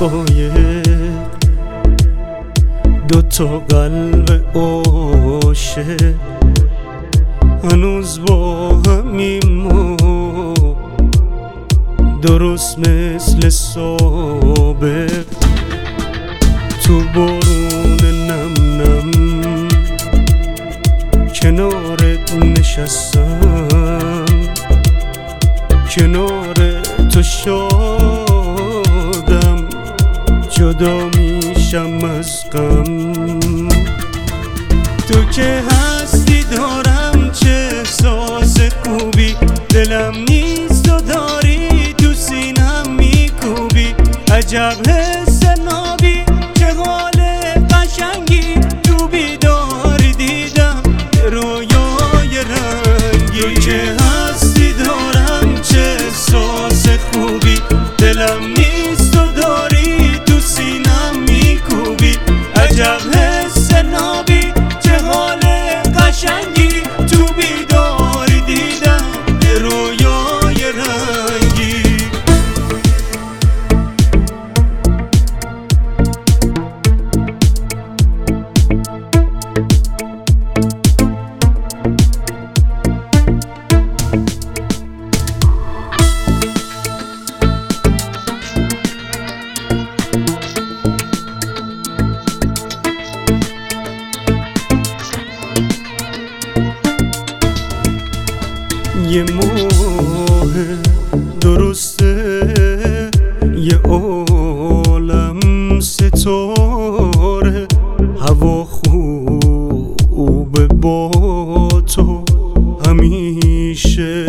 دقایق دوتا قلب عاشق هنوز با همیم ما، درست مثل سابق تو بارون نم نم کنارت نشستم، کنار تو شادم، جدا میشم از غم. تو که هستی دارم چه احساس خوبی، دلم نیست و داری تو سینم میکوبی، عجب حس نابی چه حال قشنگی، تو بیداری دیدم رویای رنگی. تو که هستی دارم چه احساس خوبی، دلم نیست و داری تو سینم میکوبی، عجب حس نابی چه حال قشنگی، تو بیداری دیدم رویای رنگی. یه ماه درسته یه عالم ستاره، هوا خوبه با تو همیشه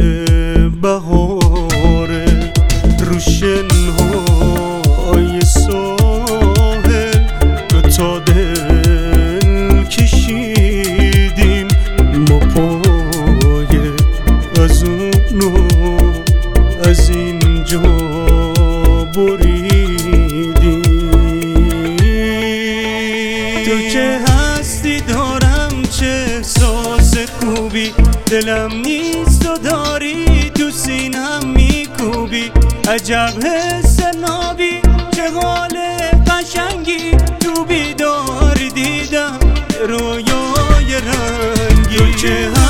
بهاره، رو شنهای ساحل دوتا دل کشیدیم، ما از اونو از اینجا بریدی. تو که هستی دارم چه احساس خوبی، دلم نیست و داری تو سینم میکوبی، عجب حس نابی چه حال قشنگی، تو بیداری دیدم رویای رنگی. تو که